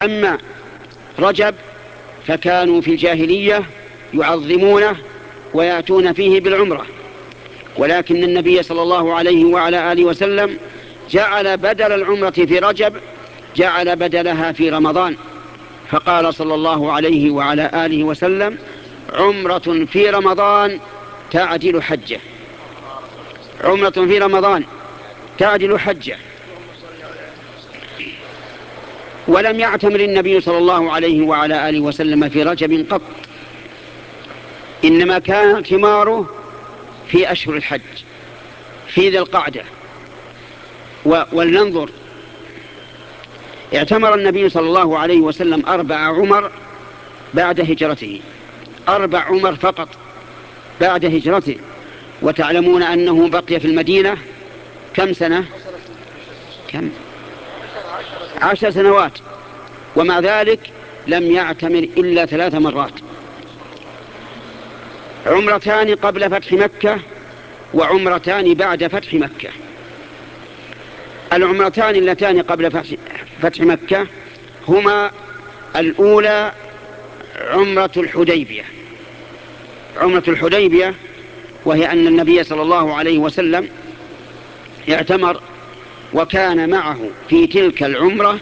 أما رجب فكانوا في الجاهلية يعظمونه ويأتون فيه بالعمرة، ولكن النبي صلى الله عليه وعلى آله وسلم جعل بدل العمرة في رجب جعل بدلها في رمضان، فقال صلى الله عليه وعلى آله وسلم: عمرة في رمضان تعدل حجة. عمرة في رمضان تعدل حجة. ولم يعتمر النبي صلى الله عليه وعلى آله وسلم في رجب قط، إنما كان اعتماره في أشهر الحج في ذي القعدة. ولننظر، اعتمر النبي صلى الله عليه وسلم 4 عمر بعد هجرته، 4 عمر فقط بعد هجرته. وتعلمون أنه بقي في المدينة كم سنة؟ 10 سنوات، ومع ذلك لم يعتمر إلا 3 مرات: عمرتان قبل فتح مكة، وعمرتان بعد فتح مكة. العمرتان اللتان قبل فتح مكة هما: الأولى عمرة الحديبية، عمرة الحديبية، وهي أن النبي صلى الله عليه وسلم اعتمر وكان معه في تلك العمرة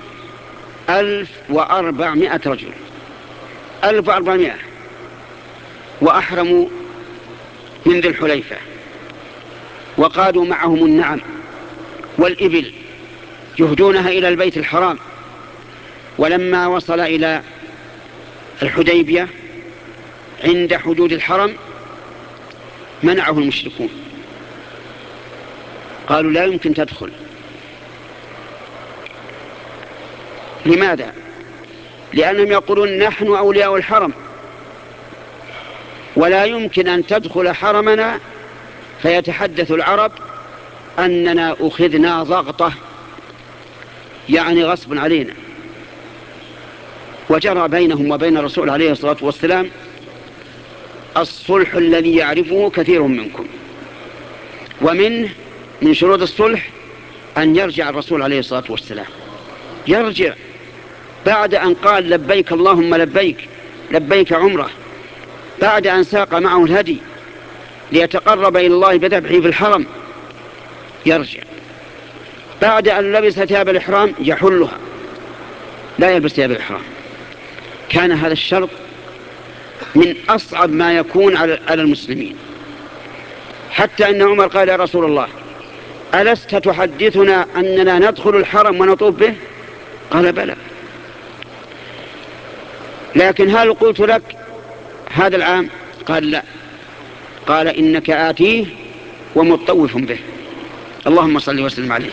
1400 رجل، 1400، وأحرموا من ذي الحليفة، وقادوا معهم النعم والإبل يهدونها إلى البيت الحرام. ولما وصل إلى الحديبية عند حدود الحرم منعه المشركون، قالوا: لا يمكن تدخل. لماذا؟ لأنهم يقولون: نحن أولياء الحرم، ولا يمكن أن تدخل حرمنا فيتحدث العرب أننا أخذنا ضغطة، يعني غصب علينا. وجرى بينهم وبين الرسول عليه الصلاة والسلام الصلح الذي يعرفه كثير منكم، ومن شروط الصلح أن يرجع الرسول عليه الصلاة والسلام، يرجع بعد أن قال: لبيك اللهم لبيك، لبيك عمره، بعد أن ساق معه الهدي ليتقرب إلى الله بذبحه في الحرم، يرجع بعد أن لبس ثياب الإحرام يحلها، لا يلبس ثياب الإحرام. كان هذا الشرط من أصعب ما يكون على المسلمين، حتى أن عمر قال: يا رسول الله، ألست تحدثنا أننا ندخل الحرم ونطوف به؟ قال: بلى، لكن هل قلت لك هذا العام؟ قال: لا. قال: إنك آتيه ومطوف به. اللهم صل وسلم عليه.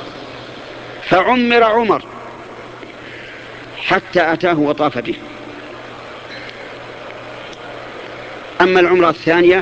فعمر عمر حتى أتاه وطاف به. أما العمرة الثانية